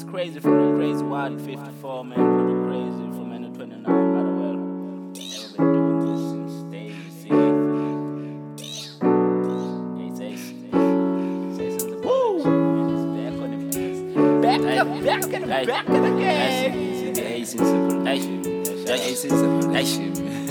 crazy from the crazy wild 54, man. Pretty crazy from N 29, rather well. Never been doing this since day, you see. Yeah, it's Ace in the back on the place. Back in the game. Ace in the production. Ace in the production.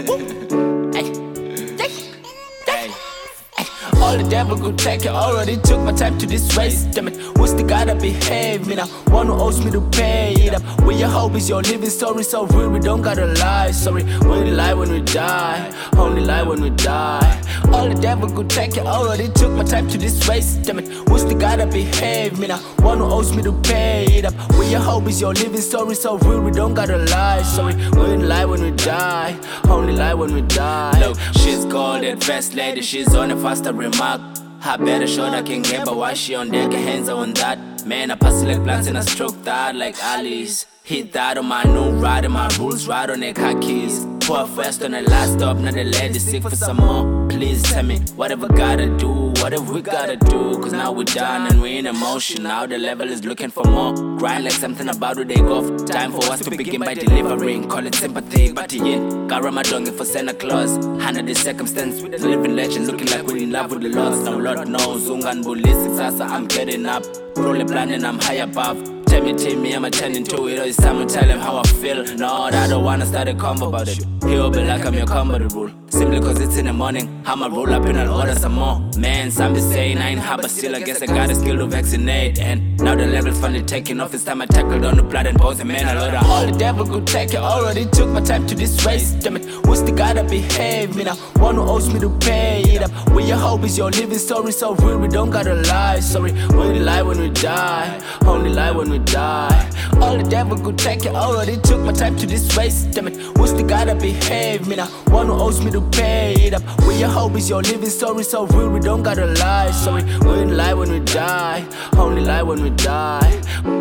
All the devil could take it, already took my time to this race. Damn it, who's the guy that behave me now? One who owes me to pay it up. Where your hope is your living story, so real, we don't gotta lie. Sorry, we only lie when we die, only lie when we die. All the devil could take it, already took my time to this race. Damn it, who's the guy that behave me now? One who owes me to pay it up. Where your hope is your living story, so real, we don't gotta lie. Sorry, we only lie when we die, only lie when we die. Look, she's golden, first lady, she's on a faster remark. I better shot I can get, but why she on deck, hands on that. Man, I pass like plants and I stroke that like Alice. Hit that on my new ride and my rules right on their car keys. Pour first on the last stop, now the lady sick for some more. Please tell me, whatever gotta do, whatever we gotta do. Cause now we're done and we're in emotion. Now the level is looking for more. Grind like something about to take off. Time for us to begin by delivering. Call it sympathy, but in Karamadongi for Santa Claus. Handle the circumstance with the living legend. Looking like we're in love with the Lord. Now Lord knows, Ungan Bulisi Sasa, I'm getting up. Roll a plan and I'm high above. Tell me, I'ma turn into it. Or it's time to tell him how I feel. No, I don't wanna start a convo about it. He'll be like I'm your combo to rule. Simply cause it's in the morning, I'ma roll up and I'll order some more. Man, some be saying I ain't hard, but still I guess I got a skill to vaccinate. And now the level's finally taking off. It's time I tackled on the blood and bones. And man, I love that. All the devil could take it, already took my time to this race. Damn it, who's the guy that behave me now? One who owes me to pay it up. Where your hope is your living story, so real, we don't gotta lie. Sorry, we only lie when we die, only lie when we die. All the devil could take it, already took my time to this race. Damn it, who's the guy that behave me now? One who owes me to pay it up. Where your hope is your living story, so real, we don't gotta lie. Sorry, we only lie when we die, only lie when we die.